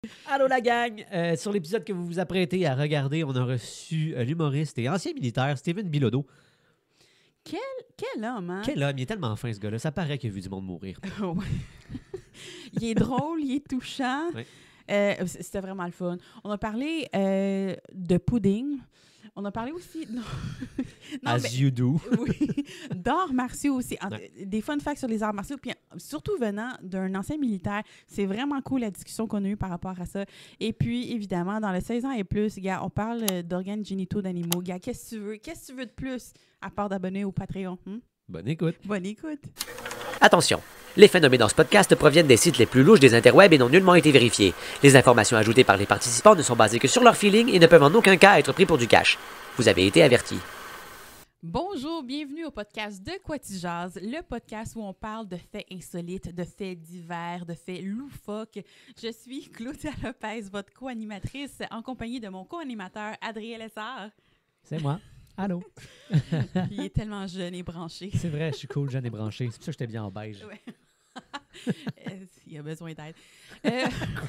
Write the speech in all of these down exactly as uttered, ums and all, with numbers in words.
Allô la gang! Euh, sur l'épisode que vous vous apprêtez à regarder, on a reçu euh, l'humoriste et ancien militaire Steven Bilodeau. Quel, quel homme, hein? Quel homme! Il est tellement fin, ce gars-là. Ça paraît qu'il a vu du monde mourir. Ouais. Il est drôle, il est touchant. Ouais. Euh, C'était vraiment le fun. On a parlé euh, de pudding. On a parlé aussi... Non. non, As mais, you do. oui. D'arts martiaux aussi. En, Ouais. Des fun facts sur les arts martiaux. Puis surtout venant d'un ancien militaire, c'est vraiment cool la discussion qu'on a eue par rapport à ça. Et puis, évidemment, dans le seize ans et plus, gars, on parle d'organes génitaux d'animaux. Gars, qu'est-ce que tu veux? Qu'est-ce que tu veux de plus à part d'abonner au Patreon? Hmm? Bonne écoute. Bonne écoute. Attention, les faits nommés dans ce podcast proviennent des sites les plus louches des interwebs et n'ont nullement été vérifiés. Les informations ajoutées par les participants ne sont basées que sur leur feeling et ne peuvent en aucun cas être pris pour du cash. Vous avez été avertis. Bonjour, bienvenue au podcast de Quoi tu jases, le podcast où on parle de faits insolites, de faits divers, de faits loufoques. Je suis Claudia Lopez, votre co-animatrice, en compagnie de mon co-animateur Adrien Lessard. C'est moi. Allô? Il est tellement jeune et branché. C'est vrai, je suis cool, jeune et branché. C'est pour ça que j'étais bien en beige. Ouais. Euh, Il a besoin d'aide. Euh,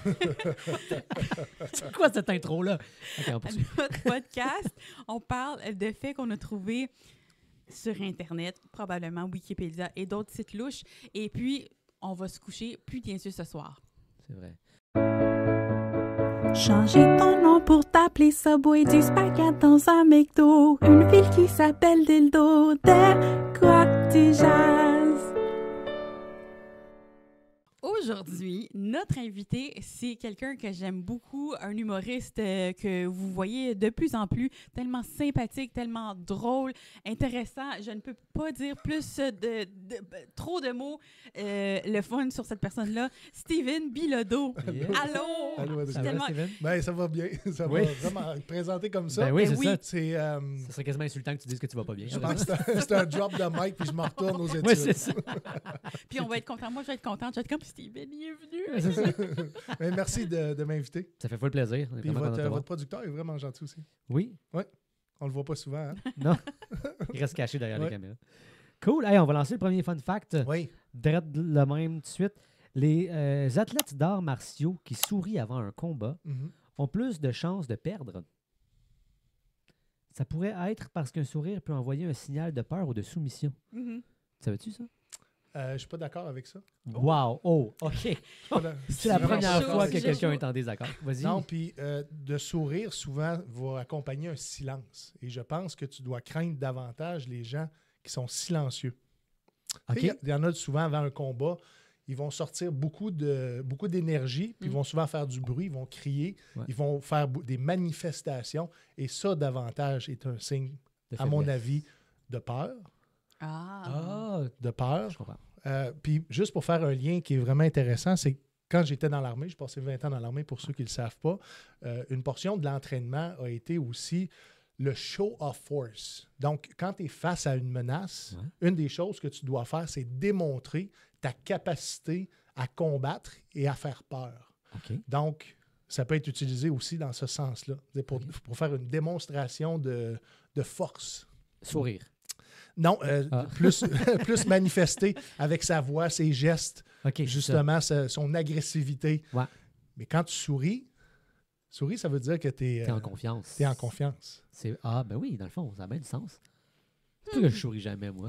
C'est quoi cette intro-là? Okay, on poursuit. notre podcast, on parle de faits qu'on a trouvés sur Internet, probablement Wikipédia et d'autres sites louches. Et puis, on va se coucher plus bien sûr ce soir. C'est vrai. Changer ton nom pour t'appeler Subway, du spaghetti dans un McDo, une ville qui s'appelle Dildo, de quoi tu jases? Aujourd'hui, notre invité, c'est quelqu'un que j'aime beaucoup, un humoriste euh, que vous voyez de plus en plus, tellement sympathique, tellement drôle, intéressant. Je ne peux pas dire plus de, de, de trop de mots, euh, le fun sur cette personne-là. Steven Bilodeau. Yeah. Allô? Allô, Adrien. Ça va, Tellement- Steven? Ben, ça va bien. Ça Oui. va vraiment être présenté comme ça. Ben oui, Ben c'est oui. ça. C'est, euh, Ça serait quasiment insultant que tu dises que tu vas pas bien. je pense que c'est un, c'est un drop de mic puis je me retourne aux études. Oui, c'est ça. Puis on va être content. Moi, je vais être contente. Je vais être comme Steven, il est venu. C'est ça. Ben, merci de, de m'inviter. Ça fait full plaisir. On est Puis vraiment votre, content de te voir. votre producteur est vraiment gentil aussi. Oui? On le voit pas souvent. Hein? Non? Il reste caché derrière Ouais. la caméra. Cool. Hey, on va lancer le premier fun fact. Oui. Dread le même tout de suite. Les euh, athlètes d'arts martiaux qui sourient avant un combat Mhm. ont plus de chances de perdre. Ça pourrait être parce qu'un sourire peut envoyer un signal de peur ou de soumission. Mhm. Savais-tu ça? Euh, je suis pas d'accord avec ça. Wow! Oh, OK. Je suis pas da- C'est la vraiment première pas fois d'accord que avec quelqu'un ça. est en désaccord. Vas-y. Non, puis euh, de sourire souvent va accompagner un silence. Et je pense que tu dois craindre davantage les gens qui sont silencieux. OK. Tu sais, Il y en a souvent avant un combat, ils vont sortir beaucoup de beaucoup d'énergie, puis ils Mm. vont souvent faire du bruit, ils vont crier, Ouais. ils vont faire bou- des manifestations. Et ça, davantage, est un signe, De à mon faiblesse. avis, de peur. Ah. Ah, De peur. je comprends. Euh, puis juste pour faire un lien qui est vraiment intéressant, c'est que quand j'étais dans l'armée, j'ai passé vingt ans dans l'armée pour ceux qui ne le savent pas, euh, une portion de l'entraînement a été aussi le show of force. Donc, quand tu es face à une menace, Ouais. une des choses que tu dois faire, c'est démontrer ta capacité à combattre et à faire peur. OK. Donc, ça peut être utilisé aussi dans ce sens-là, c'est pour, pour faire une démonstration de, de force. Sourire. Non, euh, Ah. plus, plus manifester avec sa voix, ses gestes, OK. c'est ça. justement sa- son agressivité. Ouais. Mais quand tu souris, souris, ça veut dire que tu es, T'es en confiance. en confiance. C'est... Ah, ben oui, dans le fond, ça a bien du sens. C'est pas que je souris jamais, moi.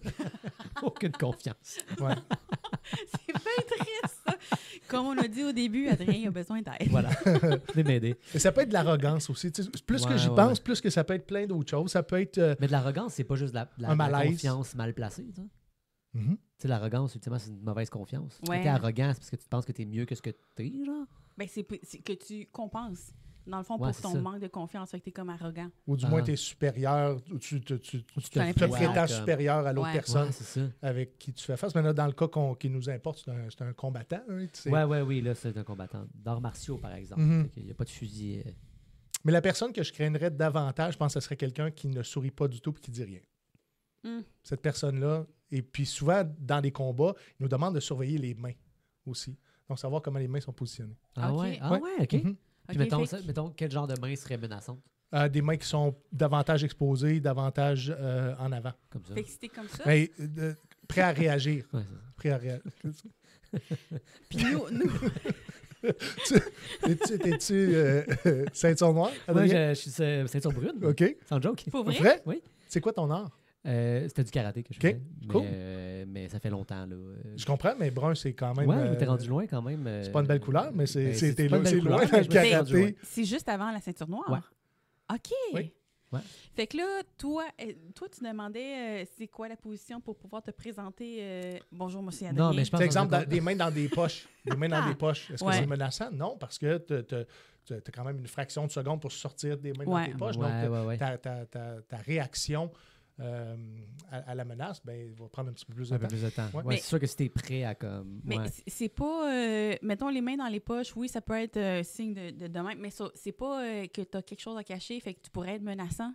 Aucune confiance. Ouais. C'est bien triste, ça. Comme on a dit au début, Adrien a besoin d'aide. Voilà. Venez m'aider. Et ça peut être de l'arrogance aussi. Tu sais, plus Ouais, que j'y ouais, pense, ouais. plus que ça peut être plein d'autres choses. Ça peut être... euh, Mais de l'arrogance, c'est pas juste de la, de la, Un de la malaise. confiance mal placée. Tu sais. mhm. Tu sais, l'arrogance, ultimement, c'est une mauvaise confiance. Ouais. Quand t'es arrogant, c'est parce que tu penses que t'es mieux que ce que t'es, genre. Ben, c'est p- c'est que tu compenses, dans le fond, Ouais, pour c'est ton ça. manque de confiance, fait que t'es comme arrogant. Ou du Ah. moins, tu es supérieur, ou tu, tu, tu, tu tu te, t'as te l'impression. prétends Ouais, supérieur à l'autre Ouais. personne Ouais, c'est ça. avec qui tu fais face. Mais là, dans le cas qu'on- qui nous importe, c'est un, c'est un combattant. Hein, tu sais. Ouais, ouais, oui, là, c'est un combattant. D'arts martiaux, par exemple. Mhm. Il n'y a pas de fusil. euh, Mais la personne que je craindrais davantage, je pense que ce serait quelqu'un qui ne sourit pas du tout et qui dit rien. Mm. Cette personne-là. Et puis souvent, dans les combats, ils nous demandent de surveiller les mains aussi. Donc, savoir comment les mains sont positionnées. Ah Ok. ouais? Ah Ouais. ouais, OK. Mhm. Puis Ok, mettons, fait ça- que- mettons, quel genre de main serait menaçante? Euh, des mains qui sont davantage exposées, davantage euh, en avant. Comme ça. Fait que si t'es comme ça, Mais, euh, prêt à réagir. Ouais, c'est ça. Prêt à réagir. puis nous, nous, T'es-tu, t'es-tu euh, euh, ceinture noire? Moi, Adrien? je, je suis euh, ceinture brune. OK. Sans joke. Pour vrai? Vrai? Oui. C'est quoi ton art? Euh, C'était du karaté que je OK, faisais. cool. Mais, euh, mais ça fait longtemps. Là. Euh, Je comprends, mais brun, c'est quand même... ouais, euh, mais t'es rendu loin quand même. euh, c'est pas une belle couleur, mais c'est, ben, c'est, t'es pas lo- une belle c'est couleur, loin dans mais le je me suis rendu loin. karaté. C'est juste avant la ceinture noire? Ouais. OK. Oui. Ouais. Fait que là, toi, euh, toi tu demandais euh, c'est quoi la position pour pouvoir te présenter. euh, Bonjour, monsieur Adrien. Non, mais je pense Par que exemple, dans un dans- des mains dans des poches. Des mains dans Ah, des poches. Est-ce ouais. que c'est menaçant? Non, parce que tu as quand même une fraction de seconde pour sortir des mains Ouais. dans tes poches. Ouais, Donc, ouais, ouais. ta, ta, ta, ta réaction euh, à, à la menace ben, va prendre un petit peu plus de un peu temps. plus de temps. Ouais. Ouais, Mais- c'est sûr que si t'es prêt à comme. Mais ouais. c- c'est pas. euh, mettons les mains dans les poches, oui, ça peut être euh, signe de, de, de même, mais ça- c'est pas euh, que tu as quelque chose à cacher, fait que tu pourrais être menaçant.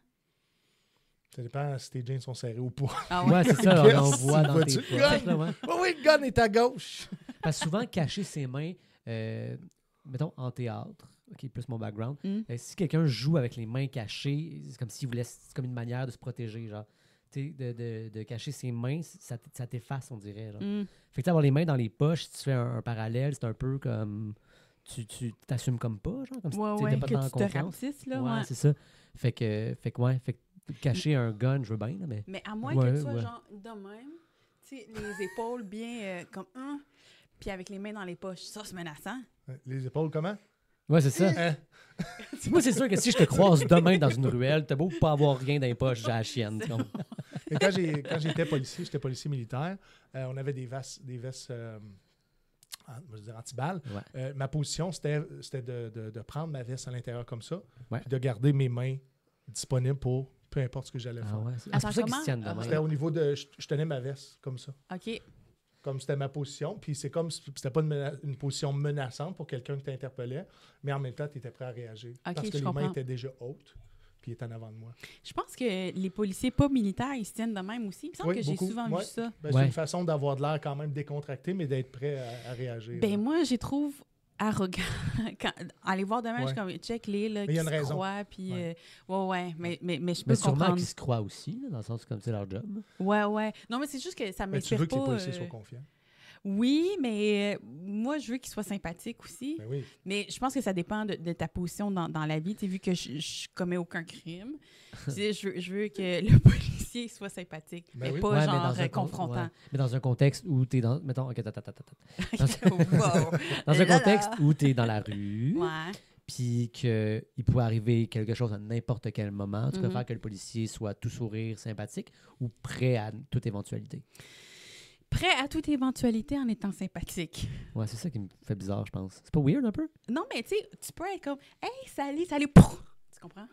Ça dépend si tes jeans sont serrés ou pas. Ah Ouais, c'est ça, Yes, on voit dans tes vois-tu? poches. Là, ouais. Oh oui, le gun est à gauche. Parce que souvent, cacher ses mains, euh, mettons en théâtre, qui est plus mon background, Mm. euh, si quelqu'un joue avec les mains cachées, c'est comme s'il voulait, c'est comme une manière de se protéger, genre. Tu sais, de, de, de cacher ses mains, ça, t- ça t'efface, on dirait. Genre. Mm. Fait que tu sais, avoir les mains dans les poches, si tu fais un, un parallèle, c'est un peu comme. Tu tu t'assumes comme pas, genre, comme Ouais, si ouais, t'étais pas que dans la tu te confiance. rapetisses, là, Ouais, ouais. c'est ça. Fait que, fait que, ouais, fait que cacher un gun, je veux bien, là, mais. Mais à moins Ouais, que tu sois ouais. genre de même, tu sais, les épaules bien euh, comme un, puis avec les mains dans les poches, ça c'est menaçant. Les épaules, comment? Ouais, c'est ça. Hein? Moi, c'est sûr que si je te croise demain dans une ruelle, t'as beau pas avoir rien dans les poches, j'ai la chienne. tu comprends? Et quand, j'ai, quand j'étais policier, j'étais policier militaire, euh, on avait des vestes, des vestes euh, en- je veux dire, anti-balles. Ouais. Euh, ma position, c'était, c'était de, de- de prendre ma veste à l'intérieur comme ça, Ouais. puis de garder mes mains disponibles pour peu importe ce que j'allais Ah faire. ouais, c'est ah, c'est pour ça Attends, qu'ils se tiennent de comment? même. C'était au niveau de... Je, je tenais ma veste comme ça. OK. Comme c'était ma position. Puis c'est comme si c'était pas une, mena- une position menaçante pour quelqu'un qui t'interpellait, mais en même temps, tu étais prêt à réagir. Ok, parce que je les comprends. mains étaient déjà hautes, puis ils étaient en avant de moi. Je pense que les policiers pas militaires, ils se tiennent de même aussi. Il me semble Oui, que j'ai beaucoup. souvent Ouais. vu ça. Ben, Ouais. C'est une façon d'avoir de l'air quand même décontracté, mais d'être prêt à, à réagir. Ben moi, je les trouve arrogants. Quand, aller voir demain, je suis Ouais. comme check les là, Mais il y qui a une se raison. croient, puis Ouais. euh, ouais, ouais, mais, mais, mais je peux Mais sûrement comprendre. qu'ils se croient aussi, là, dans le sens comme c'est leur job. Ouais, ouais. Non, mais c'est juste que ça Mais tu m'inspire veux que pas. les policiers euh, soient confiants. Oui, mais euh, moi, je veux qu'ils soient sympathiques aussi. Ben oui. Mais je pense que ça dépend de, de ta position dans, dans la vie. Tu sais, vu que je, je commets aucun crime, tu sais, je, veux, je veux que le policier soit sympathique, Ben mais oui. pas Ouais, mais genre dans un euh, con- confrontant. ouais. Mais dans un contexte où t'es dans. Mettons, ok, attends, attends, attends. attends. Wow. Dans un Là, là. contexte où t'es dans la rue, Ouais. puis qu'il pourrait arriver quelque chose à n'importe quel moment, tu Mhm. préfères que le policier soit tout sourire, sympathique ou prêt à toute éventualité. Prêt à toute éventualité en étant sympathique. Ouais, c'est ça qui me fait bizarre, je pense. C'est pas weird un peu? Non, mais tu sais, tu peux être comme « Hey, salut, salut! » Pouf! Tu comprends?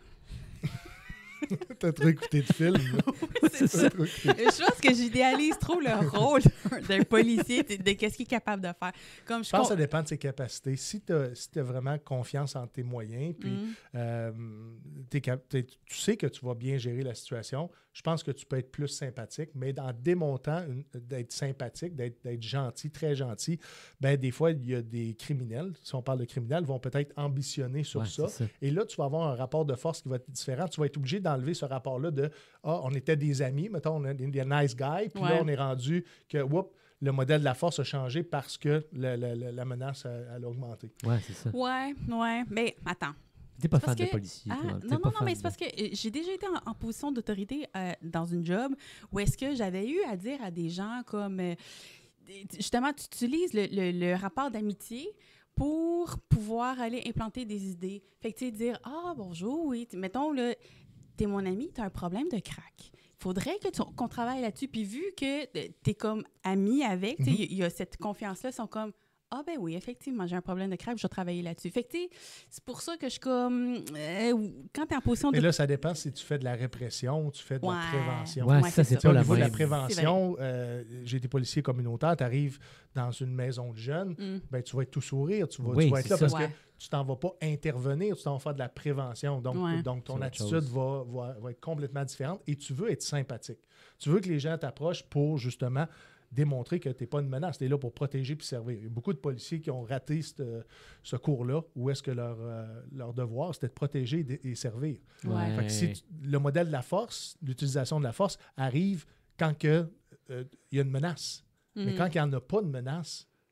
T'as trop écouté de films. là. C'est ça. T'as trop écouté. Je pense que j'idéalise trop le rôle d'un policier, de, de qu'est-ce qu'il est capable de faire. Comme je Je pense que ça com- dépend de ses capacités. Si tu as si t'as vraiment confiance en tes moyens, puis Mm. euh, t'es cap- t'es- tu sais que tu vas bien gérer la situation, je pense que tu peux être plus sympathique, mais en démontant une- d'être sympathique, d'être d'être gentil, très gentil, ben des fois, il y a des criminels, si on parle de criminels, vont peut-être ambitionner sur Ouais, ça. c'est ça. Et là, tu vas avoir un rapport de force qui va être différent. Tu vas être obligé d'enlever ce rapport-là de « Ah, on était des amis, mettons, on est des nice guys, puis Ouais. là, on est rendu que, whoop, le modèle de la force a changé parce que la, la- la- la menace a, elle a augmenté. Ouais, c'est ça. Ouais, ouais. Mais attends. T'es pas C'est fan parce de que- policier. Ah, toi. T'es non, pas non, non, fan mais c'est de- parce que euh, j'ai déjà été en, en position d'autorité euh, dans une job où est-ce que j'avais eu à dire à des gens comme, euh, justement, tu utilises le, le- le rapport d'amitié pour pouvoir aller implanter des idées. Fait que, tu sais, dire, ah, bonjour, oui, t- mettons, là, t'es mon ami, t'as un problème de crack. Il faudrait que tu- qu'on travaille là-dessus. Puis vu que euh, t'es comme ami avec, tu sais, il y, a- il y a cette confiance-là, ils sont comme, ah ben oui, effectivement, j'ai un problème de crack, je vais travailler là-dessus. Fait que, tu sais, c'est pour ça que je suis comme, euh, quand t'es en position de... Et là, ça dépend si tu fais de la répression ou tu fais de Ouais. la prévention. Ouais, Ouais, ça, c'est c'est ça. Tu sais, pas au la niveau de la même. prévention, euh, j'ai été policier communautaire, tu arrives dans une maison de jeunes, Mm. ben, tu vas être tout sourire, tu vas, Oui, tu vas être c'est là ça. parce Ouais. que tu t'en vas pas intervenir, tu t'en vas faire de la prévention. Donc, Ouais. donc ton C'est autre attitude chose. va, va, va être complètement différente et tu veux être sympathique. Tu veux que les gens t'approchent pour justement démontrer que tu n'es pas une menace, tu es là pour protéger puis servir. Il y a beaucoup de policiers qui ont raté cette- ce cours-là où est-ce que leur, euh, leur devoir, c'était de protéger et, de- et servir. Ouais. Fait que si tu- le modèle de la force, l'utilisation de la force arrive quand que, euh, il y a une menace. Mais Mhm. quand il n'y en a pas de menace,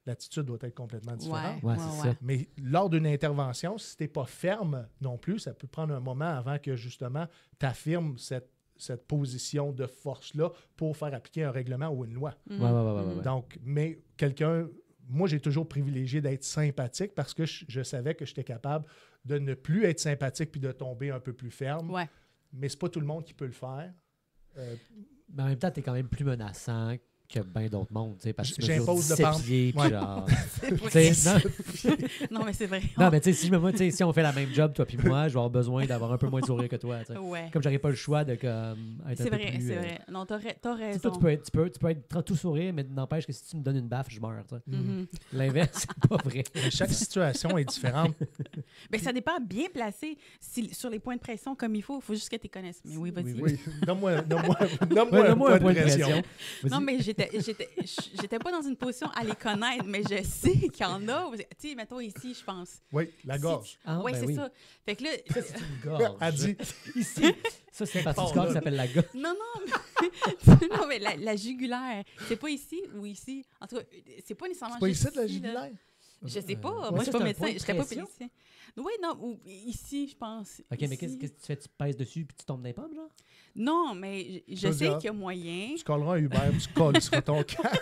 l'attitude doit être complètement différente. Ouais, c'est ça. Mais lors d'une intervention, si tu n'es pas ferme non plus, ça peut prendre un moment avant que justement tu affirmes cette, cette position de force-là pour faire appliquer un règlement ou une loi. Mhm. Ouais, ouais, ouais, ouais, ouais. Donc, mais quelqu'un, moi j'ai toujours privilégié d'être sympathique parce que je, je savais que j'étais capable de ne plus être sympathique puis de tomber un peu plus ferme. Ouais. Mais c'est pas tout le monde qui peut le faire. Euh, Mais en même temps, t'es quand même plus menaçant que bien d'autres mondes, tu sais, parce que tu mesures J'impose le dix-sept pente. pieds, puis Ouais. genre... C'est vrai. tu sais, non, Non, mais c'est vrai. non, mais tu sais, si, je me- moi, tu sais, si on fait la même job, toi puis moi, je vais avoir besoin d'avoir un peu moins de sourire que toi, tu sais. Ouais. Comme j'aurais pas le choix de comme, être un C'est peu vrai, plus... c'est euh, vrai. Non, t'as, ra- t'as tu sais, raison. toi, tu peux, être, tu, peux, tu peux être tout sourire, mais n'empêche que si tu me donnes une baffe, je meurs, tu sais. Mhm. L'inverse, c'est pas vrai. mais chaque situation est différente. Ben, ça dépend bien placé si, sur les points de pression comme il faut. Il faut juste que tu les connaisses. Mais oui, vas-y. Oui, Oui, donne-moi, donne-moi, donne-moi Ouais, un, donne-moi point un point de de pression. pression. Vas-y. Non, mais j'étais, j'étais, j'étais pas dans une position à les connaître, mais je sais qu'il y en a. Tu sais, mettons ici, je pense. Oui, la Si gorge. tu- Ah, ouais, ben c'est oui. ça. Fait que là, Ça, c'est une gorge. Elle dit, Ici, ça, c'est une partie du corps qui s'appelle la gorge. non, non, mais, non, mais la, la jugulaire, c'est pas ici ou ici. En tout cas, c'est pas nécessairement c'est pas juste ici de la là. jugulaire? Je sais pas. Euh, Moi, ouais, je suis ça, pas c'est un point médecin. de Je serais pas pression. pédicien. Oui, non, ou ici, je pense. OK, mais Ici. qu'est-ce qu'est-ce que tu fais? Tu pèses dessus puis tu tombes dans les pommes, genre? Non, mais je, je Ça, sais ça. qu'il y a moyen. Tu colleras un Uber, tu colles sur ton casque.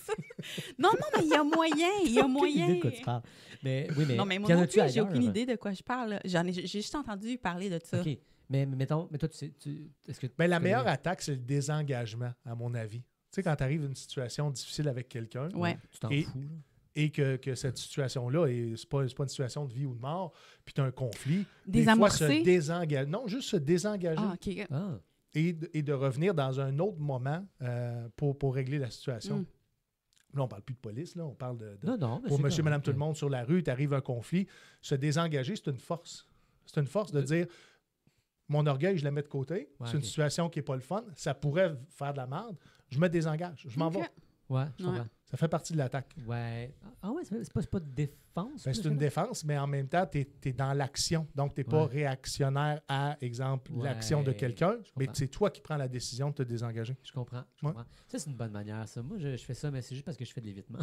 Non, non, mais il y a moyen. Il y a Aucune moyen. idée de quoi tu parles. Mais, oui, mais, Non, mais moi y en non a-tu plus, j'ai ailleurs? aucune idée de quoi je parle. J'en ai, j'ai juste entendu parler de ça. OK. Mais, mais mettons, mais toi, tu sais, tu, est-ce que Ben, la tu meilleure connais- attaque, c'est le désengagement, à mon avis. Tu sais, quand tu arrives à une situation difficile avec quelqu'un Ouais. Tu t'en Et- fous, là. et que, que cette situation-là, ce n'est pas, c'est pas une situation de vie ou de mort, puis tu as un conflit, des Désamorcer. fois se désengager. Non, juste se désengager Ah, OK. Ah, et, de- et de revenir dans un autre moment euh, pour, pour régler la situation. Mm. Là, on ne parle plus de police, là, on parle de, de- non, non. mais pour c'est monsieur, correct. madame, tout le monde sur la rue, tu arrives à un conflit. Se désengager, c'est une force. C'est une force de De- dire mon orgueil, je le mets de côté. Ouais, c'est une ok. situation qui n'est pas le fun. Ça pourrait faire de la merde. Je me désengage. Je m'en OK. vais. Ouais, je Ouais. comprends. Ça fait partie de l'attaque. Ouais. Ah ouais, c'est c'est pas, c'est pas de défense? Ben, ça, c'est une ça? défense, mais en même temps, tu es dans l'action. Donc, tu n'es pas Ouais. réactionnaire à, exemple, Ouais, l'action de quelqu'un, je mais comprends. c'est toi qui prends la décision de te désengager. Je comprends. Je Ouais. comprends. Ça, c'est une bonne manière, ça. Moi, je, je fais ça, mais c'est juste parce que je fais de l'évitement.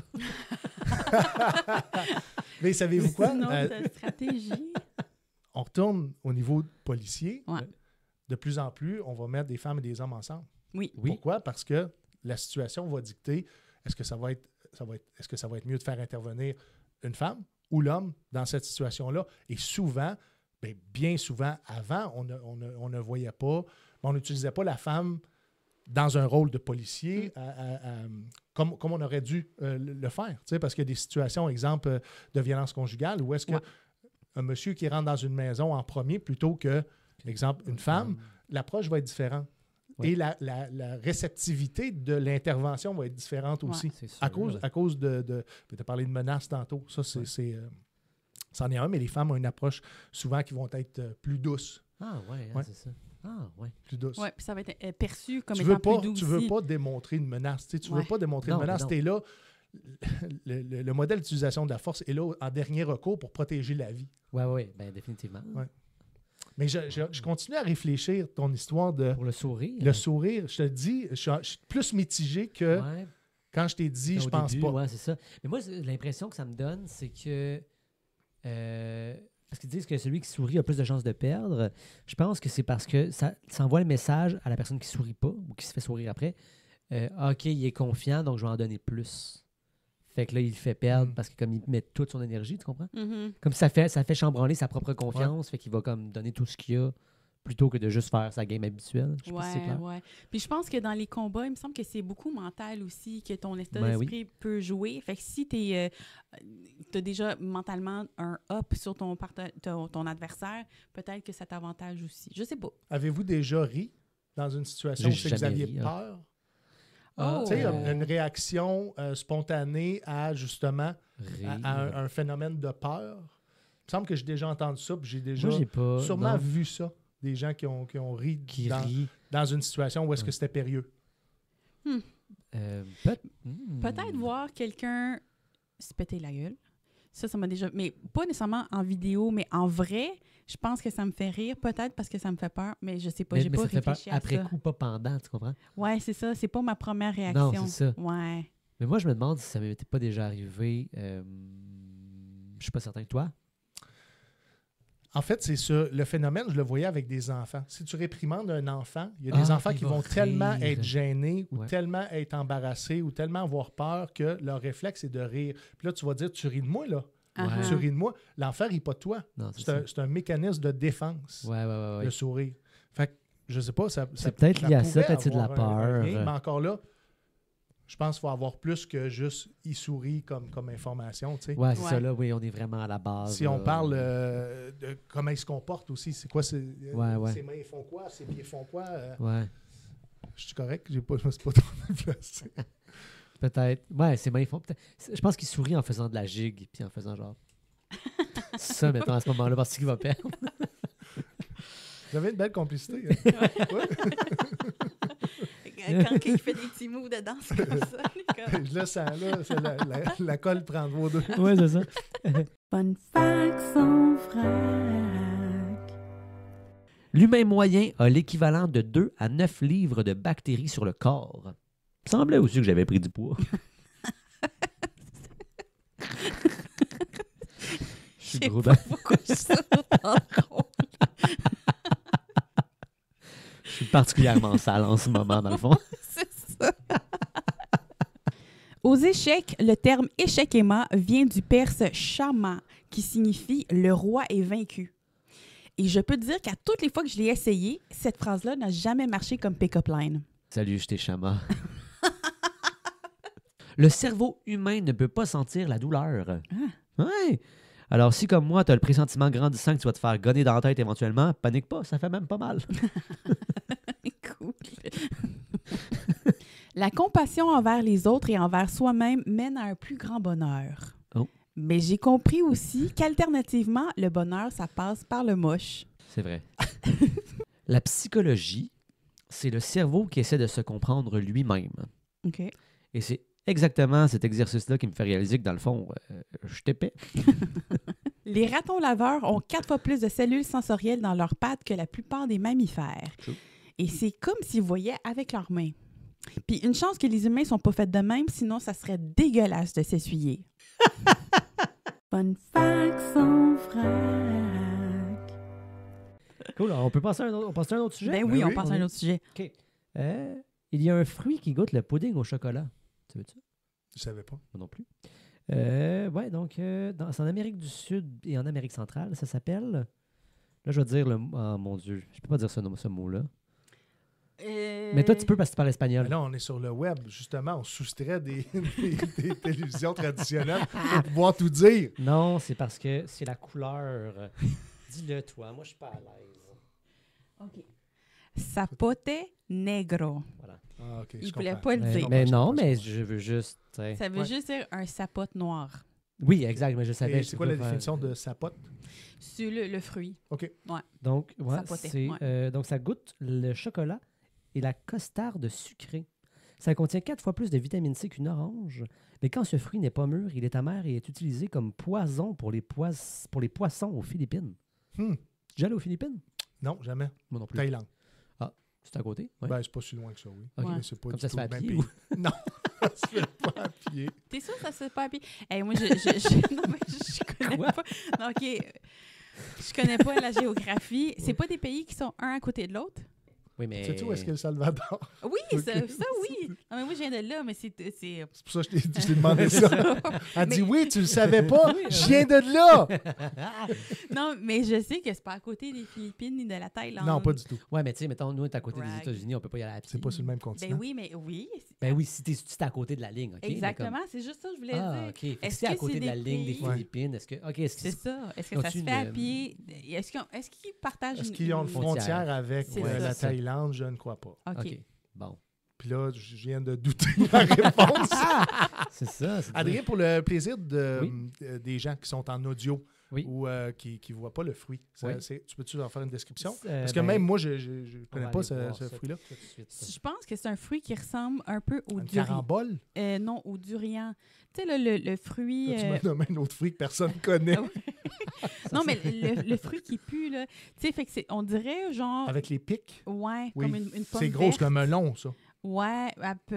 Mais savez-vous quoi? Sinon, Euh, ta stratégie. on retourne au niveau policier. Ouais. De plus en plus, on va mettre des femmes et des hommes ensemble. Oui. Oui. Pourquoi? Parce que la situation va dicter est-ce que ça va être, ça va être, est-ce que ça va être mieux de faire intervenir une femme ou l'homme dans cette situation-là? Et souvent, bien, bien souvent, avant, on ne, on ne- on ne voyait pas, on n'utilisait pas la femme dans un rôle de policier à- à- à- comme, comme on aurait dû euh, le le faire. Tu sais, parce qu'il y a des situations, exemple, euh, de violence conjugale, où est-ce que Ouais. un monsieur qui rentre dans une maison en premier plutôt que, exemple, une femme, l'approche va être différente. Ouais. Et la, la- la réceptivité de l'intervention va être différente Ouais. aussi. C'est sûr. À cause, à cause de. de tu as parlé de menaces tantôt. Ça, c'est. Ouais. c'est, euh, c'en est un, mais les femmes ont une approche souvent qui vont être euh, plus douce. Ah ouais, hein, Ouais. c'est ça. Ah ouais. Plus douce. Oui, puis ça va être euh, perçu comme tu étant veux pas, plus doux tu aussi. veux pas démontrer une menace. Tu sais, tu Ouais. veux pas démontrer Non, une menace. non. Tu es là. Le, le- le modèle d'utilisation de la force est là en dernier recours pour protéger la vie. Ouais, ouais, ben définitivement. Ouais. Mais je, je- je continue à réfléchir ton histoire de Pour le sourire. le sourire. Je te dis, je suis, je suis plus mitigé que Ouais. quand je t'ai dit, Au je pense début, pas. Ouais, c'est ça. Mais moi, c'est- l'impression que ça me donne, c'est que. euh, parce qu'ils disent que celui qui sourit a plus de chances de perdre. Je pense que c'est parce que ça, ça envoie le message à la personne qui sourit pas ou qui se fait sourire après. euh, OK, il est confiant, donc je vais en donner plus. Fait que là, il le fait perdre Mm. parce que comme il met toute son énergie, tu comprends? Mhm. Comme ça fait, ça fait chambranler sa propre confiance, fait qu'il va comme donner tout ce qu'il a plutôt que de juste faire sa game habituelle. Je sais pas si c'est Ouais, clair. ouais. Puis je pense que dans les combats, il me semble que c'est beaucoup mental aussi, que ton état Ben d'esprit peut jouer. Fait que si tu as déjà mentalement un up sur ton, parta- ton, ton adversaire, peut-être que ça t'avantage aussi. Je sais pas. Avez-vous déjà ri dans une situation où J'ai c'est que vous jamais aviez ri, hein. peur? Ah, Oh. Tu sais, euh, une réaction euh, spontanée à justement à, rire. à un, un phénomène de peur. Il me semble que j'ai déjà entendu ça, puis j'ai déjà Moi, j'ai pas. sûrement non, vu ça. Des gens qui ont, qui ont ri qui dans, rit. dans une situation où est-ce que Ouais. c'était périlleux. Euh, peut- hmm. Peut-être voir quelqu'un se péter la gueule. Ça, ça m'a déjà... Mais pas nécessairement en vidéo, mais en vrai, je pense que ça me fait rire. Peut-être parce que ça me fait peur, mais je sais pas. Mais, J'ai mais pas ça te fait peur réfléchi à après ça. coup, pas pendant, tu comprends? Ouais, c'est ça. C'est pas ma première réaction. c'est ça. Ouais. Mais moi, je me demande si ça m'était pas déjà arrivé. Euh, je suis pas certain que toi. En fait, c'est ça. Le phénomène, je le voyais avec des enfants. Si tu réprimandes un enfant, il y a des Ah, enfants il qui va vont tellement rire. être gênés ou Ouais. tellement être embarrassés ou tellement avoir peur que leur réflexe est de rire. Puis là, tu vas dire, tu ris de moi, là. Ah, Ouais. ah. Tu ris de moi. L'enfant rit pas de toi. Non, c'est C'est un, ça. c'est un mécanisme de défense, Ouais, ouais, ouais. ouais. le sourire. Fait que, je sais pas, ça, ça- C'est peut-être ça lié à ça, pourrait peut-être c'est de la avoir un- un peur. lien, mais encore là, je pense qu'il faut avoir plus que juste « il sourit » comme, comme information, tu sais. Ouais, c'est Ouais. ça, là, oui, on est vraiment à la base. Si on là. parle euh, de comment il se comporte aussi, c'est quoi, c'est, euh, Ouais, ouais. ses mains font quoi, ses pieds font quoi. euh, Ouais, Je suis correct, j'ai pas, je me suis pas trop déplacé. peut-être. Ouais, c'est bien. ils font peut-être- c'est- Je pense qu'il sourit en faisant de la gigue, puis en faisant genre. ça, mettons, à ce moment-là, parce qu'il va perdre. Vous avez une belle complicité. Hein? Ouais. Quand il fait des petits mots de danse comme ça. il est comme- Je le sens là, c'est la, la, la colle prend vos deux. Ouais, c'est ça. Fun fact sans vrac. L'humain moyen a l'équivalent de deux à neuf livres de bactéries sur le corps. Il semblait aussi que j'avais pris du poids. Je Je suis sais gros pas dans- pourquoi je suis autant drôle. Je suis particulièrement sale en ce moment, dans le fond. C'est ça. Aux échecs, le terme échec-éma vient du perse shama, qui signifie le roi est vaincu. Et je peux te dire qu'à toutes les fois que je l'ai essayé, cette phrase-là n'a jamais marché comme pick-up line. Salut, je t'ai chama. Le cerveau humain ne peut pas sentir la douleur. Ah. Ouais. Alors, si comme moi, tu as le pressentiment grandissant que tu vas te faire gonner dans la tête éventuellement, panique pas, ça fait même pas mal. Cool. La compassion envers les autres et envers soi-même mène à un plus grand bonheur. Oh. Mais j'ai compris aussi qu'alternativement, le bonheur, ça passe par le moche. C'est vrai. La psychologie, c'est le cerveau qui essaie de se comprendre lui-même. OK. Et c'est exactement cet exercice-là qui me fait réaliser que, dans le fond, euh, je t'épais. Les ratons laveurs ont quatre fois plus de cellules sensorielles dans leurs pattes que la plupart des mammifères. True. Et c'est comme s'ils voyaient avec leurs mains. Puis une chance que les humains sont pas faits de même, sinon ça serait dégueulasse de s'essuyer. Fun fact sans vrac. Cool. Alors, on peut passer à un autre, on passe à un autre sujet? Ben oui, Ben on oui, passe à un autre sujet. OK. Euh, il y a un fruit qui goûte le pudding au chocolat. Tu veux ça? Je savais pas. Moi non plus. Euh, ouais, donc, euh, dans- c'est en Amérique du Sud et en Amérique centrale. Ça s'appelle... Là, je vais dire le... Oh mon Dieu, je peux pas dire ce, nom- ce mot-là. Euh, Mais toi, tu peux parce que tu parles espagnol. Mais là, on est sur le web, justement, on soustrait des, des, des télévisions traditionnelles pour pouvoir tout dire. Non, c'est parce que c'est la couleur. Dis-le, toi. Moi, je suis pas à l'aise. OK. Zapote negro. Voilà. Ah, ok, Il je voulait comprends. pas le Mais, dire. mais Je non, comprends, mais je comprends. je veux juste... tu sais. Ça veut Ouais. juste dire un sapote noir. Oui, exact, mais je savais. Et je c'est quoi la peux pas faire- définition de sapote? C'est le, le fruit. OK. Donc, ouais, Sapoté, c'est, ouais. euh, donc, ça goûte le chocolat et la costarde sucrée. Ça contient quatre fois plus de vitamine C qu'une orange. Mais quand ce fruit n'est pas mûr, il est amer et est utilisé comme poison pour les, pois- pour les poissons aux Philippines. Hmm. Tu es allé aux Philippines? Non, jamais. Moi non plus. Thaïlande. C'est à côté? Ouais. Ben, c'est pas si loin que ça, oui. Ok. Mais c'est pas Comme du ça se tout fait à le même pied pays. Non, ça se fait pas à pied. T'es sûr que ça se fait pas à pied? Hey, moi, je, je, je- non, mais je, je connais Quoi? pas. Non, OK. Je connais pas la géographie. C'est pas des pays qui sont un à côté de l'autre? Oui, mais... Sais-tu où est-ce qu'est le Salvador? Oui, Ok. ça, ça, oui. Non, mais moi, je viens de là, mais c'est... c'est... C'est pour ça que je t'ai je t'ai demandé ça. Elle Mais- dit oui, tu le savais pas. Je viens de là. Non, mais je sais que c'est pas à côté des Philippines ni de la Thaïlande. Non, pas du tout. Ouais, mais tu sais, mettons, nous, on est à côté Brag. des États-Unis, on peut pas y aller à pied. C'est pas sur le même continent. Ben oui, mais oui. c'est- Ben oui, si t'es si t'es à côté de la ligne, OK? mais Exactement, comme- c'est juste ça que je voulais Ah, dire. OK. Fait que Est-ce si t'es à que côté c'est de la des ligne des pays- Ouais. Philippines, est-ce que... OK, est-ce C'est que... ça. Est-ce que Ont-tu ça se une, fait à euh, pied? Est-ce qu'ils ont- est-ce qu'ils partagent Est-ce une- qu'ils ont une une- frontière? frontière avec C'est ouais, ça. la Thaïlande? Je ne crois pas. OK. OK, bon. Puis là, je je viens de douter de ma réponse. C'est ça. c'est Adrien, pour le plaisir de, Oui. euh, des gens qui sont en audio Oui. ou euh, qui ne voient pas le fruit, ça, Oui. c'est- tu peux-tu en faire une description? Euh, Parce que ben, même moi, je ne on connais va pas aller ce, voir ce ça fruit-là. tout de suite. Je pense que c'est un fruit qui ressemble un peu au Un durian. carambole? Euh, non, au durian. Tu sais, là, le, le fruit... Là, tu euh, m'as nommé un autre fruit que personne ne connaît. Ah ouais. non, mais le, le fruit qui pue, là. Tu sais, fait que c'est... On dirait, genre... Avec les pics? Ouais, Oui. comme une, une pomme C'est gros, verte. c'est comme un melon, ça. Ouais, à peu...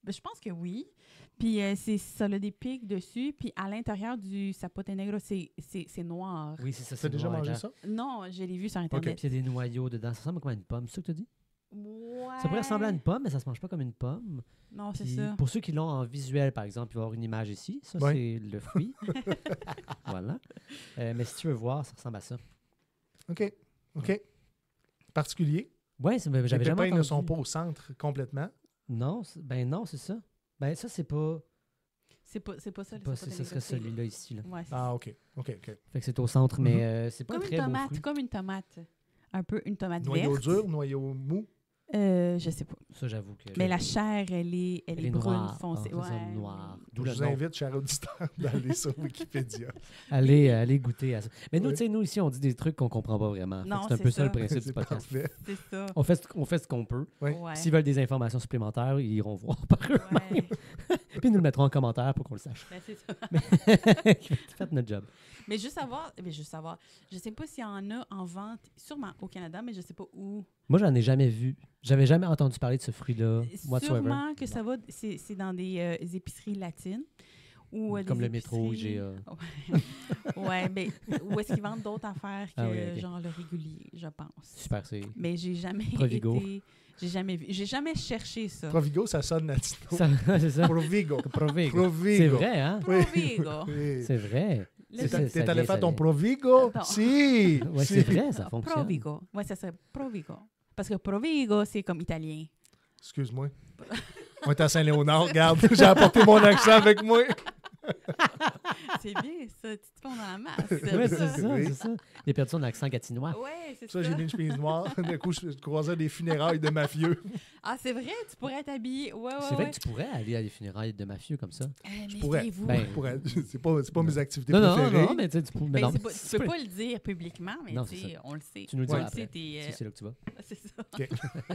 Ben, je pense que oui. Puis euh, c'est, ça a des pics dessus. Puis à l'intérieur du sapote negro, c'est, c'est, c'est noir. Oui, c'est ça. Tu as c'est déjà noir, mangé là. ça? Non, je l'ai vu sur Puis Internet. il y a des noyaux dedans. Ça ressemble comme à une pomme, c'est ça que tu as dit? Ouais. Ça pourrait ressembler à une pomme, mais ça se mange pas comme une pomme. Non, c'est Puis, ça. pour ceux qui l'ont en visuel, par exemple, il va y avoir une image ici. Ça, Ouais. c'est le fruit. Voilà. Euh, mais si tu veux voir, ça ressemble à ça. OK. OK. Particulier. Oui, j'avais Les jamais pépins entendu. ne sont pas au centre complètement. Non, c'est- ben non, c'est ça. Ben ça, c'est pas... C'est pas, c'est pas ça, c'est le pas sapote c'est- ce negro, serait c'est- celui-là ici. Là. Ouais, c'est Ah, OK. OK, OK. Fait que c'est au centre, mais Mhm. euh, c'est pas comme un une très beau tomate, fruit. comme une tomate. Un peu une tomate Noyau verte. dur, noyau mou. Euh, je sais pas. Ça, j'avoue que... Mais la chair, elle est, elle Elle est, est brune noire. foncée. Ah, c'est ça, Ouais. noire. D'où Je le vous nom. invite, chers auditeurs, d'aller sur Wikipédia. Allez, euh, allez goûter à ça. Mais nous, Oui. tu sais, nous, ici, on dit des trucs qu'on comprend pas vraiment. Fait que Non, c'est un c'est peu ça, ça. le principe du C'est podcast. parfait. C'est ça. On fait, ce- on fait ce qu'on peut. Oui. Ouais. S'ils veulent des informations supplémentaires, ils iront voir par eux-mêmes. Ouais. Puis nous le mettrons en commentaire pour qu'on le sache. Ben, c'est ça. Faites notre job. Mais juste savoir, mais juste savoir, je sais pas s'il y en a en vente, sûrement au Canada, mais je sais pas où. Moi, j'en ai jamais vu. J'avais jamais entendu parler de ce fruit-là. Whatsoever. Sûrement que ça va, c'est c'est dans des euh, épiceries latines. Ou, euh, Comme des le métro, épiceries- G A. Ouais, ouais, mais où est-ce qu'ils vendent d'autres affaires que Ah oui, ok. genre le régulier, je pense. Super, c'est... Mais j'ai jamais Provigo. été, j'ai jamais vu, j'ai jamais cherché ça. Provigo, ça sonne latino. Ça, c'est ça. Provigo. Provigo. Provigo. C'est vrai, hein? Oui. Provigo. Oui. C'est vrai. Le- C'est ça, T'es ça t'es allé vient, faire ça ton vient. Provigo? Attends. Si! Ouais, Si. c'est vrai, ça Ah, fonctionne. Provigo. Ouais, ça serait Provigo. Parce que Provigo, c'est comme italien. Excuse-moi. On est à Saint-Léonard, regarde, j'ai apporté mon accent avec moi. C'est bien, ça. Tu te fonds dans la masse. Ouais, c'est ça, Oui. c'est ça. Il a perdu son accent gatinois. Ouais, c'est Ça, ça. j'ai mis une chemise noire. D'un coup, je croisais des funérailles de mafieux. Ah, c'est vrai, tu pourrais être habillé. Ouais, ouais, C'est vrai ouais. que tu pourrais aller à des funérailles de mafieux comme ça. Euh, Je pourrais. méfiez-vous. Ben, Pour être- C'est pas, c'est pas mes activités Non, non, préférées. non, mais tu sais, tu peux... mais Ben, non, c'est pas- tu tu peux peux- pas le dire publiquement, mais Non, tu c'est sais, on le sait. Tu nous le On diras le sait, après. t'es, euh, Si c'est là que tu vas. c'est ça. OK.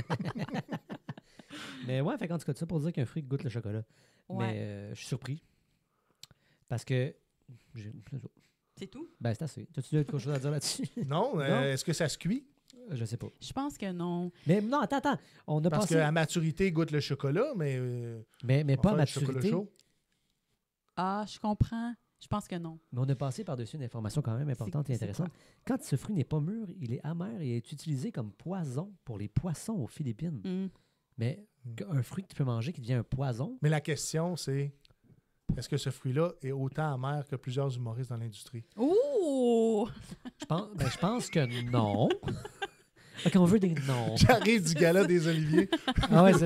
Mais ouais, fait qu'en tout cas, ça pour dire qu'un fruit goûte le chocolat. Ouais. Mais euh, je suis surpris. Parce que... j'ai- C'est tout? Ben, c'est assez. T'as-tu quelque chose à dire là-dessus? Non, euh, Non. est-ce que ça se cuit? Je sais pas. Je pense que non. Mais non, attends, attends. On a Parce passé... qu'à maturité, il goûte le chocolat, mais. euh, Mais, mais on pas à va faire du chocolat maturité. chaud. Ah, je comprends. Je pense que non. Mais on a passé par-dessus une information quand même importante C'est- et c'est intéressante. Quand ce fruit n'est pas mûr, il est amer et est utilisé comme poison pour les poissons aux Philippines. Hmm. Mais un fruit que tu peux manger qui devient un poison, Mais la question, c'est est-ce que ce fruit-là est autant amer que plusieurs humoristes dans l'industrie? Ouh! je pense, ben, je pense que non. Ok, on veut des noms. J'arrive du gala des Oliviers. Ah ouais, c'est...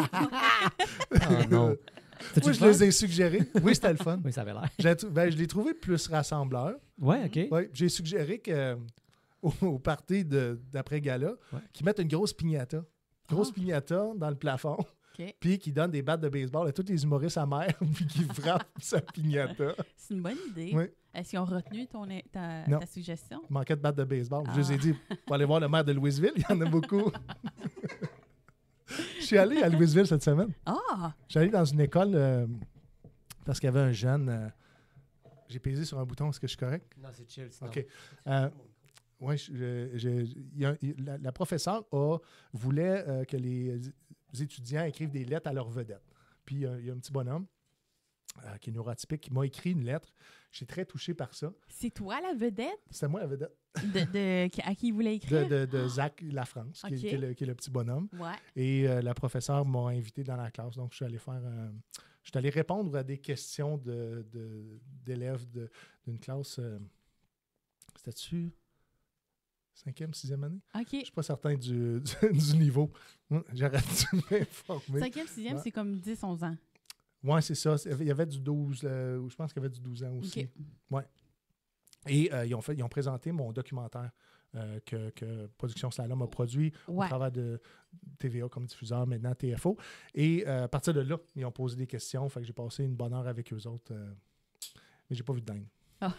Ah non. T'as-tu Moi, du je les fun? ai suggérés. Oui, c'était le fun. Oui, ça avait l'air. J'ai trou- ben, je l'ai trouvé plus rassembleur. Ouais, OK. Ouais, j'ai suggéré que, euh, au, au party de- d'après-gala, Ouais. qu'ils mettent une grosse piñata. Grosse Ah. piñata dans le plafond. OK. Puis qu'ils donnent des battes de baseball à tous les humoristes amers, puis qu'ils frappent sa piñata. C'est une bonne idée. Oui. Est-ce qu'ils ont retenu ton, ta, Non. ta suggestion? Il manquait de battes de baseball. Je les ai Ah. dit, pour aller voir le maire de Louisville, il y en a beaucoup. Je suis allé à Louisville cette semaine. Ah! Je suis allé dans une école euh, parce qu'il y avait un jeune. euh, J'ai pesé sur un bouton, est-ce que je suis correct? Non, c'est chill. sinon. OK. Euh, oui, la, la professeure a, voulait euh, que les étudiants écrivent des lettres à leur vedette. Puis euh, il y a un petit bonhomme euh, qui est neurotypique qui m'a écrit une lettre. J'étais très touché par ça. C'est toi la vedette C'était moi la vedette de, de- qui- à qui il voulait de, écrire? de, de Zach Lafrance, qui, est- OK. qui est le, qui est le petit bonhomme. Ouais. Et euh, la professeure m'a invité dans la classe. Donc, je suis allé faire un- je suis allé répondre à des questions de, de- d'élèves de, d'une classe. Euh, c'était-tu cinquième, sixième année? OK. Je ne suis pas certain du, du, du niveau. Hum, J'aurais dû m'informer. Cinquième, sixième, Ouais. c'est comme dix, onze ans. Oui, c'est ça. C'est- Il y avait du douze, euh, je pense qu'il y avait du douze ans aussi. OK. Et euh, ils, ont fait, ils ont présenté mon documentaire euh, que, que Production Slalom a produit au Ouais. travers de T V A comme diffuseur, maintenant T F O. Et euh, à partir de là, ils ont posé des questions. Fait que j'ai passé une bonne heure avec eux autres. euh, mais j'ai pas vu de dingue.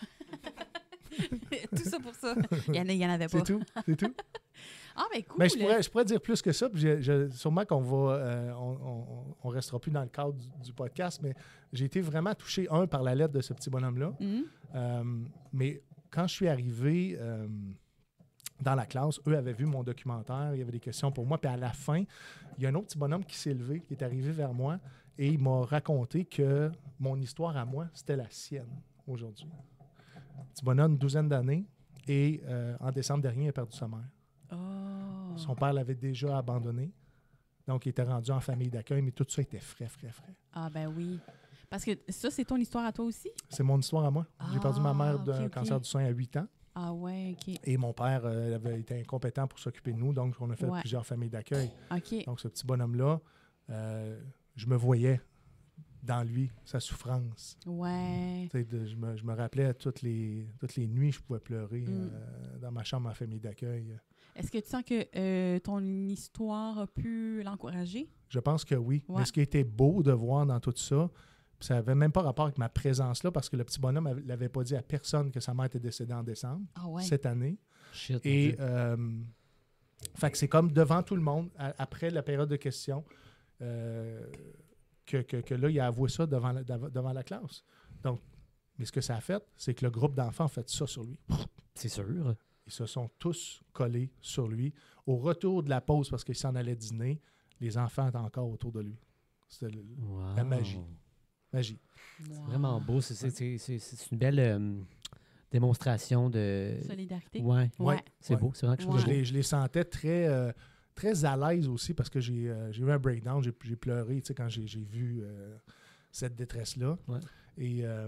Tout ça pour ça. Il y en, a- il y en avait pas. C'est tout. C'est tout. Ah, mais cool. Mais je pourrais, je pourrais dire plus que ça. Puis je- je- sûrement qu'on va. euh, on, on, on restera plus dans le cadre du, du podcast, mais j'ai été vraiment touché, un, par la lettre de ce petit bonhomme-là. Mhm. Euh, mais quand je suis arrivé euh, dans la classe, eux avaient vu mon documentaire, il y avait des questions pour moi. Puis à la fin, il y a un autre petit bonhomme qui s'est levé, qui est arrivé vers moi et il m'a raconté que mon histoire à moi, c'était la sienne aujourd'hui. Petit bonhomme, une douzaine d'années, et euh, en décembre dernier, il a perdu sa mère. Oh. Son père l'avait déjà abandonné, donc il était rendu en famille d'accueil, mais tout ça était frais, frais, frais. Ah ben oui. Parce que ça, c'est ton histoire à toi aussi? C'est mon histoire à moi. J'ai Ah, perdu ma mère d'un ok, ok. cancer du sein à huit ans. Ah ouais, OK. Et mon père euh, avait été incompétent pour s'occuper de nous, donc on a fait Ouais. plusieurs familles d'accueil. OK. Donc ce petit bonhomme-là, euh, je me voyais dans lui, sa souffrance. Ouais. Tu sais, de- je, me, je me rappelais à toutes les, toutes les nuits, je pouvais pleurer Mm. euh, dans ma chambre en famille d'accueil. Est-ce que tu sens que euh, ton histoire a pu l'encourager? Je pense que oui. Ouais. Mais ce qui était beau de voir dans tout ça, puis ça n'avait même pas rapport avec ma présence là, parce que le petit bonhomme ne l'avait pas dit à personne que sa mère était décédée en décembre Ah ouais. cette année. Shit, mon Et Dieu. euh, fait que c'est comme devant tout le monde, à- après la période de questions, euh, que, que, que là, il a avoué ça devant la, dev- devant la classe. Donc, mais ce que ça a fait, c'est que le groupe d'enfants a fait ça sur lui. C'est sûr. Ils se sont tous collés sur lui. Au retour de la pause, parce qu'il s'en allait dîner, les enfants étaient encore autour de lui. C'était le- Wow. La magie. magie. Wow. C'est vraiment beau. C'est- c'est- C'est c'est- c'est une belle euh, démonstration de. Solidarité. Ouais, Ouais. c'est Ouais. beau. C'est vraiment quelque chose Ouais. Je, de beau. les, je les sentais très, euh, très à l'aise aussi parce que j'ai euh, j'ai eu un breakdown, j'ai j'ai pleuré tu sais, quand j'ai j'ai vu euh, cette détresse-là. Ouais. Et euh,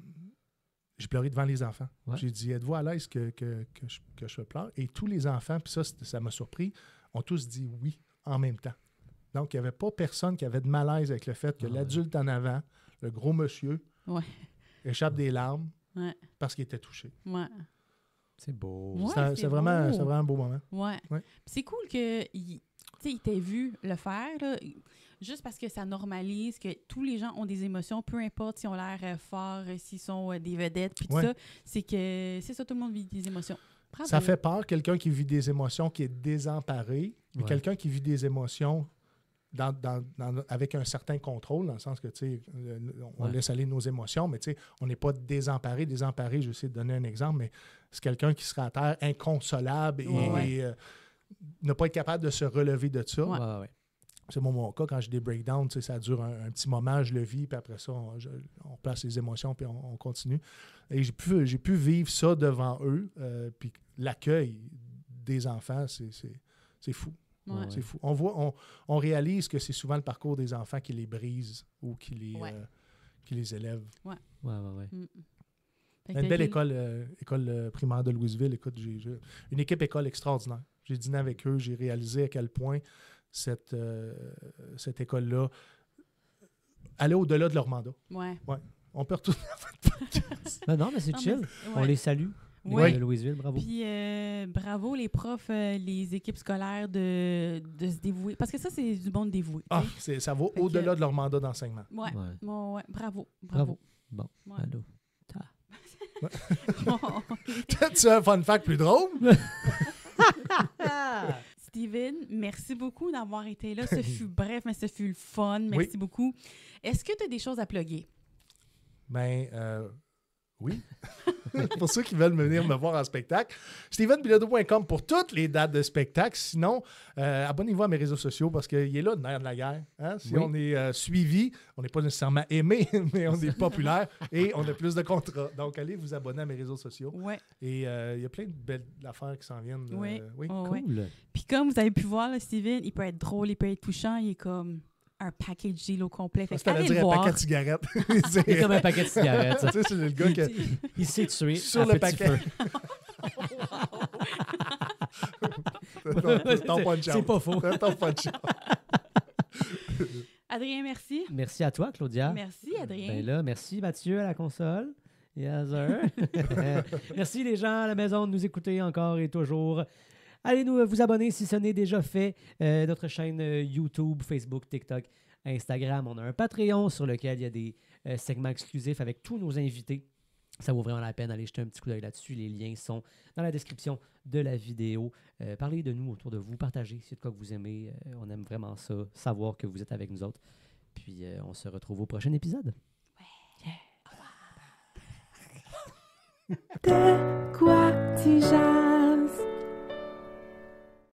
j'ai pleuré devant les enfants. Ouais. J'ai dit, êtes-vous à l'aise que, que, que, je, que je pleure? Et tous les enfants, puis ça, c'était- ça m'a surpris, ont tous dit oui en même temps. Donc, il n'y avait pas personne qui avait de malaise avec le fait que Ah ouais. l'adulte en avant, le gros monsieur, Ouais. échappe des larmes Ouais. parce qu'il était touché. Ouais. C'est beau. Ouais. C'était c'est c'est vraiment, beau. c'était vraiment un beau moment. Ouais. Ouais. Puis c'est cool que il, tu sais, il t'ait vu le faire, là, juste parce que ça normalise que tous les gens ont des émotions, peu importe s'ils ont l'air euh, forts, euh, s'ils sont euh, des vedettes, puis tout Ouais. ça. C'est que c'est ça, tout le monde vit des émotions. Bravo. Ça fait peur, quelqu'un qui vit des émotions, qui est désemparé, mais Ouais. quelqu'un qui vit des émotions dans, dans- dans- avec un certain contrôle, dans le sens que, tu sais, euh, on Ouais. laisse aller nos émotions, mais tu sais, on n'est pas désemparé. Désemparé, je vais essayer de donner un exemple, mais c'est quelqu'un qui sera à terre inconsolable et, Ouais, ouais. et, euh, ne pas être capable de se relever de ça. Ouais, ouais, ouais. C'est mon, mon cas, quand j'ai des breakdowns, tu sais, ça dure un, un petit moment, je le vis, puis après ça, on, je- on place les émotions, puis on, on continue. Et j'ai pu, j'ai pu vivre ça devant eux, euh, puis l'accueil des enfants, c'est, c'est, c'est fou. Ouais. C'est fou. On voit, on, on réalise que c'est souvent le parcours des enfants qui les brise ou qui les, Ouais. euh, qui les élève. Ouais, ouais, ouais. Mm. Fait que Une t'as belle été- école, euh, école euh, primaire de Louisville. Écoute, j'ai, j'ai- une équipe école extraordinaire. J'ai dîné avec eux, j'ai réalisé à quel point cette, euh, cette école-là allait au-delà de leur mandat. Ouais. On peut retourner à votre podcast. Non, non, mais c'est Non, chill. mais- On ouais. les salue. Les Ouais. gars de Louisville, bravo. Puis euh, bravo les profs, euh, les équipes scolaires de, de se dévouer. Parce que ça, c'est du bon dévoué. tu Ah, sais. c'est- ça va Fait que- au-delà de leur mandat d'enseignement. Ouais. Ouais. Bon, ouais. Bravo. Bravo. Bon, Ouais. allô. Tu as un fun fact plus drôle? Steven, merci beaucoup d'avoir été là. Ce fut bref, mais ce fut le fun. Merci beaucoup. Est-ce que tu as des choses à plugger? Ben, euh, oui. Pour ceux qui veulent venir me voir en spectacle, steven bilodeau point com pour toutes les dates de spectacle. Sinon, euh, abonnez-vous à mes réseaux sociaux parce qu'il est là le nerf de la guerre. Hein? Si Oui. on est euh, suivi, on n'est pas nécessairement aimé, mais on est populaire et on a plus de contrats. Donc, allez vous abonner à mes réseaux sociaux. Ouais. Et euh, il y a plein de belles affaires qui s'en viennent. Oui. euh, oui. Oh, ouais. Cool. Puis comme vous avez pu voir, là, Steven, il peut être drôle, il peut être touchant. Il est comme un package deal au complet. Fait Je que allez dire le un voir. paquet de cigarettes. C'est C'est comme un paquet de cigarettes. ça. tu sais, c'est le gars qui... Il s'est tué Sur à le petit paquet. feu. ton, ton punch C'est out. pas faux. Ton punch out. Adrien, merci. Merci à toi, Claudia. Merci, Adrien. Ben là, merci Mathieu à la console. Yes, sir. Merci les gens à la maison de nous écouter encore et toujours. Allez nous vous abonner si ce n'est déjà fait. Euh, notre chaîne euh, YouTube, Facebook, TikTok, Instagram. On a un Patreon sur lequel il y a des euh, segments exclusifs avec tous nos invités. Ça vaut vraiment la peine d'aller jeter un petit coup d'œil là-dessus. Les liens sont dans la description de la vidéo. Euh, parlez de nous autour de vous. Partagez si c'est de quoi que vous aimez. Euh, on aime vraiment ça. Savoir que vous êtes avec nous autres. Puis euh, on se retrouve au prochain épisode. De quoi tu jases?